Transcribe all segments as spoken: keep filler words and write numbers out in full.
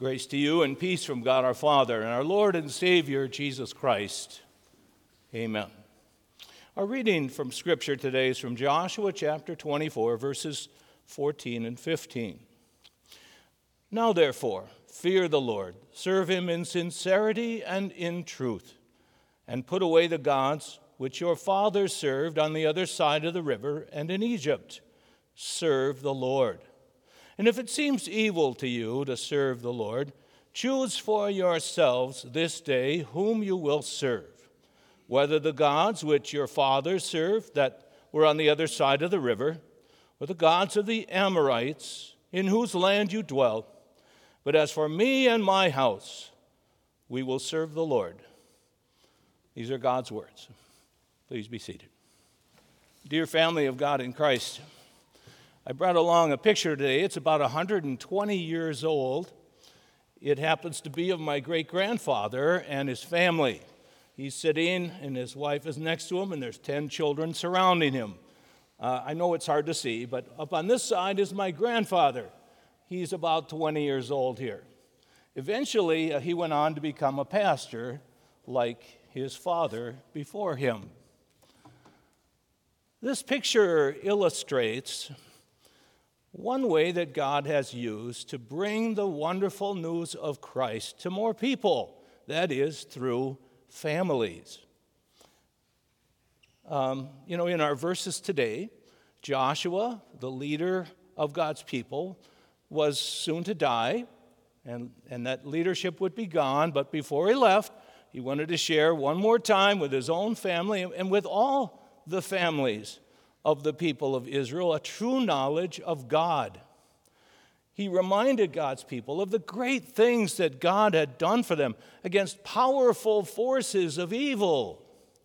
Grace to you and peace from God our Father and our Lord and Savior, Jesus Christ. Amen. Our reading from Scripture today is from Joshua chapter twenty-four, verses fourteen and fifteen. Now therefore, fear the Lord, serve him in sincerity and in truth, and put away the gods which your fathers served on the other side of the river and in Egypt. Serve the Lord. And if it seems evil to you to serve the Lord, choose for yourselves this day whom you will serve, whether the gods which your fathers served that were on the other side of the river, or the gods of the Amorites in whose land you dwell. But as for me and my house, we will serve the Lord. These are God's words. Please be seated. Dear family of God in Christ, I brought along a picture today. It's about one hundred twenty years old. It happens to be of my great-grandfather and his family. He's sitting, and his wife is next to him, and there's ten children surrounding him. Uh, I know it's hard to see, but up on this side is my grandfather. He's about twenty years old here. Eventually, uh, he went on to become a pastor like his father before him. This picture illustrates one way that God has used to bring the wonderful news of Christ to more people, that is, through families. Um, you know, in our verses today, Joshua, the leader of God's people, was soon to die, and, and that leadership would be gone. But before he left, he wanted to share one more time with his own family and with all the families of the people of Israel a true knowledge of God. He reminded God's people of the great things that God had done for them against powerful forces of evil.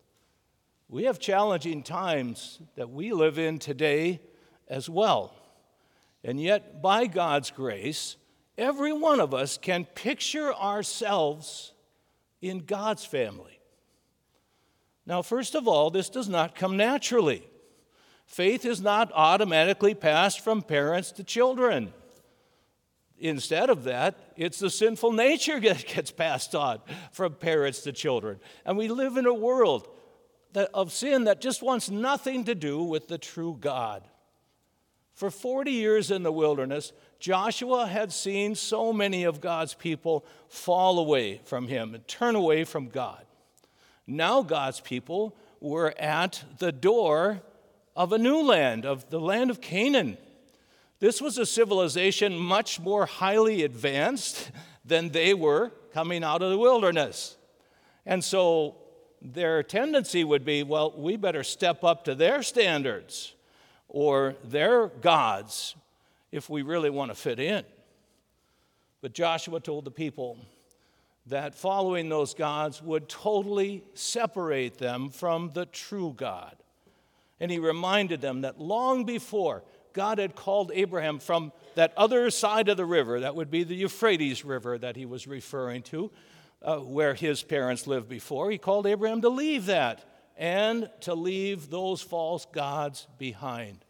We have challenging times that we live in today as well. And yet, by God's grace, every one of us can picture ourselves in God's family. Now, first of all, this does not come naturally. Faith is not automatically passed from parents to children. Instead of that, it's the sinful nature that gets passed on from parents to children. And we live in a world that, of sin that just wants nothing to do with the true God. For forty years in the wilderness, Joshua had seen so many of God's people fall away from him and turn away from God. Now God's people were at the door of a new land, of the land of Canaan. This was a civilization much more highly advanced than they were coming out of the wilderness. And so their tendency would be, well, we better step up to their standards or their gods if we really want to fit in. But Joshua told the people that following those gods would totally separate them from the true God. And he reminded them that long before, God had called Abraham from that other side of the river, that would be the Euphrates River that he was referring to, uh, where his parents lived before. He called Abraham to leave that and to leave those false gods behind.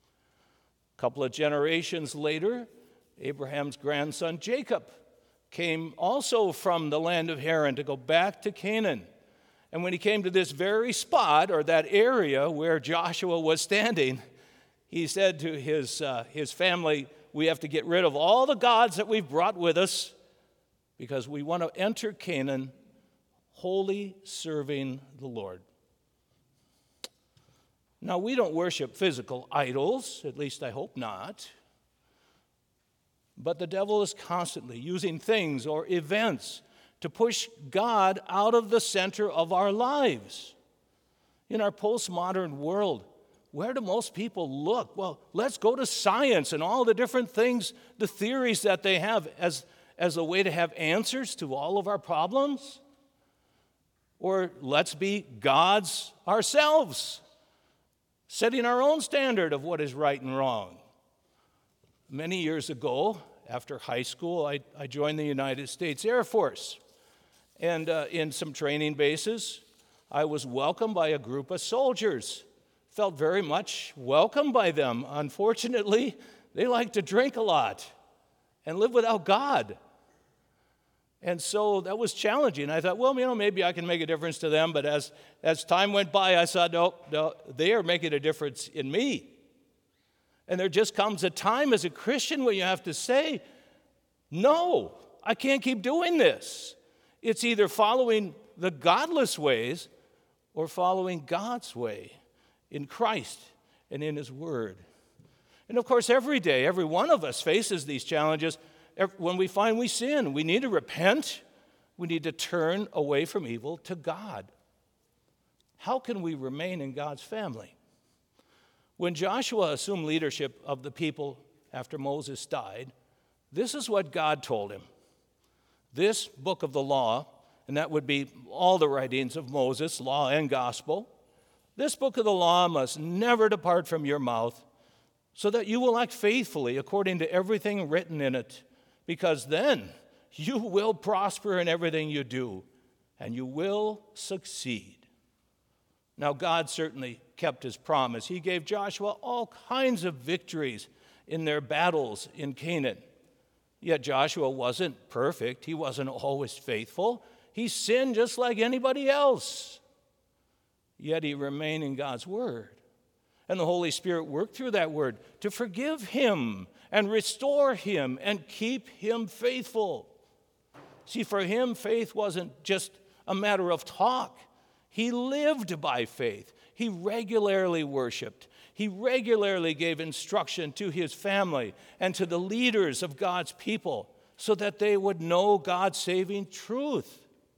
A couple of generations later, Abraham's grandson Jacob came also from the land of Haran to go back to Canaan. And when he came to this very spot, or that area where Joshua was standing, he said to his, uh, his family, we have to get rid of all the gods that we've brought with us because we want to enter Canaan wholly serving the Lord. Now, we don't worship physical idols, at least I hope not. But the devil is constantly using things or events to push God out of the center of our lives. In our postmodern world, where do most people look? Well, let's go to science and all the different things, the theories that they have as, as a way to have answers to all of our problems. Or let's be gods ourselves, setting our own standard of what is right and wrong. Many years ago, after high school, I, I joined the United States Air Force. And uh, in some training bases, I was welcomed by a group of soldiers. Felt very much welcomed by them. Unfortunately, they like to drink a lot and live without God. And so that was challenging. I thought, well, you know, maybe I can make a difference to them. But as, as time went by, I saw, no, no, they are making a difference in me. And there just comes a time as a Christian where you have to say, no, I can't keep doing this. It's either following the godless ways or following God's way in Christ and in His Word. And of course, every day, every one of us faces these challenges. When we find we sin, we need to repent. We need to turn away from evil to God. How can we remain in God's family? When Joshua assumed leadership of the people after Moses died, this is what God told him. This book of the law, and that would be all the writings of Moses, law and gospel, this book of the law must never depart from your mouth, so that you will act faithfully according to everything written in it, because then you will prosper in everything you do, and you will succeed. Now, God certainly kept His promise. He gave Joshua all kinds of victories in their battles in Canaan. Yet Joshua wasn't perfect. He wasn't always faithful. He sinned just like anybody else. Yet he remained in God's Word. And the Holy Spirit worked through that Word to forgive him and restore him and keep him faithful. See, for him, faith wasn't just a matter of talk. He lived by faith. He regularly worshiped. He regularly gave instruction to his family and to the leaders of God's people so that they would know God's saving truth.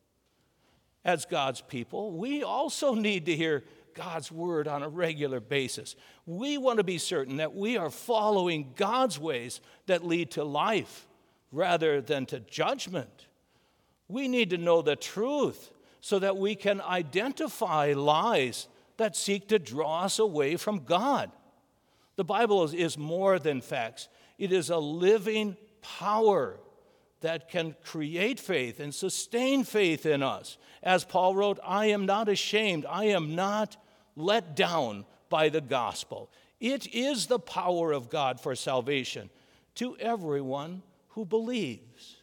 As God's people, we also need to hear God's word on a regular basis. We want to be certain that we are following God's ways that lead to life rather than to judgment. We need to know the truth so that we can identify lies that seek to draw us away from God. The Bible is, is more than facts. It is a living power that can create faith and sustain faith in us. As Paul wrote, I am not ashamed. I am not let down by the gospel. It is the power of God for salvation to everyone who believes.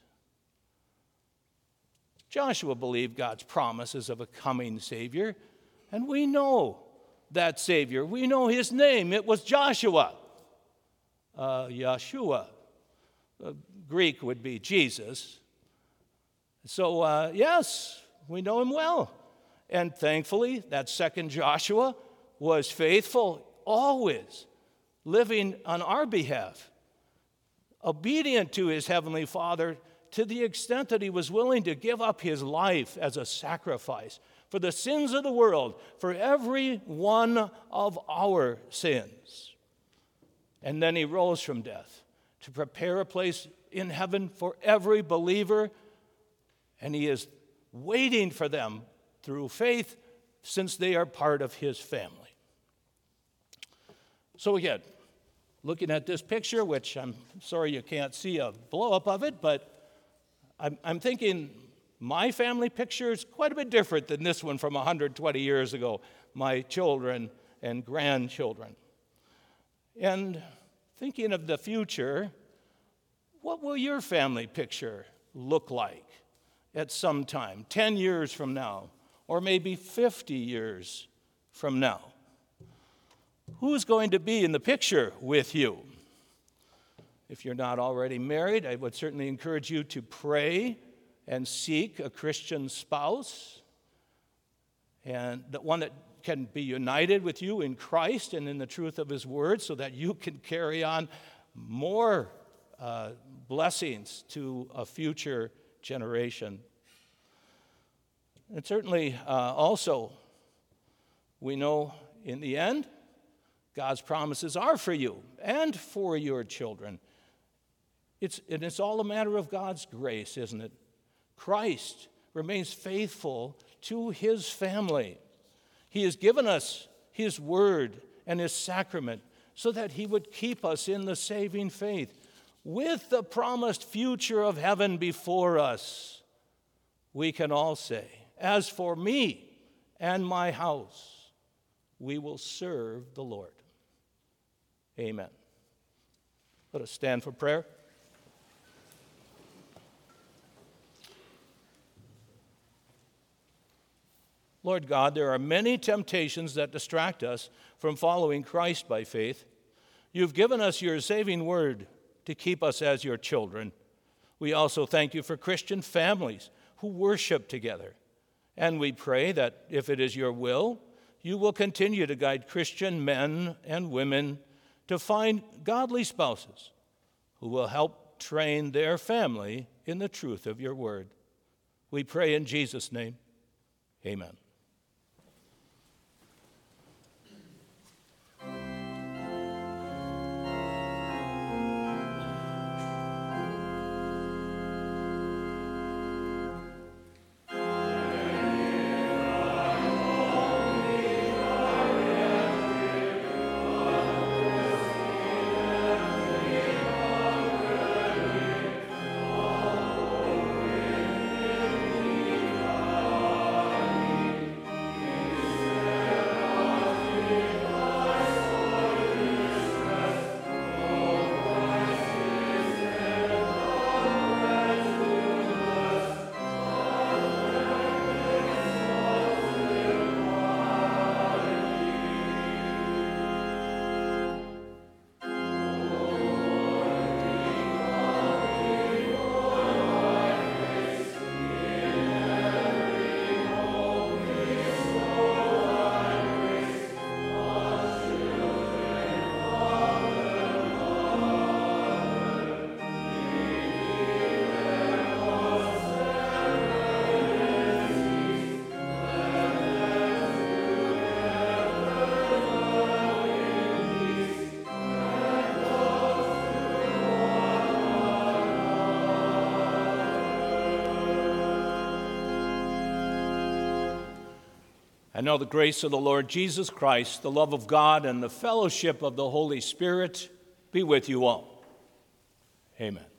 Joshua believed God's promises of a coming Savior, and we know that Savior. We know his name. It was Joshua, uh, Yeshua. Uh, Greek would be Jesus. So, uh, yes, we know him well. And thankfully, that second Joshua was faithful, always living on our behalf, obedient to his heavenly Father to the extent that he was willing to give up his life as a sacrifice for the sins of the world, for every one of our sins. And then he rose from death to prepare a place in heaven for every believer, and he is waiting for them through faith since they are part of his family. So again, looking at this picture, which I'm sorry you can't see a blow-up of it, but I'm, I'm thinking my family picture is quite a bit different than this one from one hundred twenty years ago, my children and grandchildren. And thinking of the future, what will your family picture look like at some time, ten years from now, or maybe fifty years from now? Who's going to be in the picture with you? If you're not already married, I would certainly encourage you to pray and seek a Christian spouse, and the one that can be united with you in Christ and in the truth of his word so that you can carry on more uh, blessings to a future generation. And certainly uh, also, we know in the end, God's promises are for you and for your children. It's, and it's all a matter of God's grace, isn't it? Christ remains faithful to his family. He has given us his word and his sacrament so that he would keep us in the saving faith with the promised future of heaven before us. We can all say, as for me and my house, we will serve the Lord. Amen. Let us stand for prayer. Lord God, there are many temptations that distract us from following Christ by faith. You've given us your saving word to keep us as your children. We also thank you for Christian families who worship together. And we pray that if it is your will, you will continue to guide Christian men and women to find godly spouses who will help train their family in the truth of your word. We pray in Jesus' name. Amen. And now the grace of the Lord Jesus Christ, the love of God, and the fellowship of the Holy Spirit be with you all. Amen.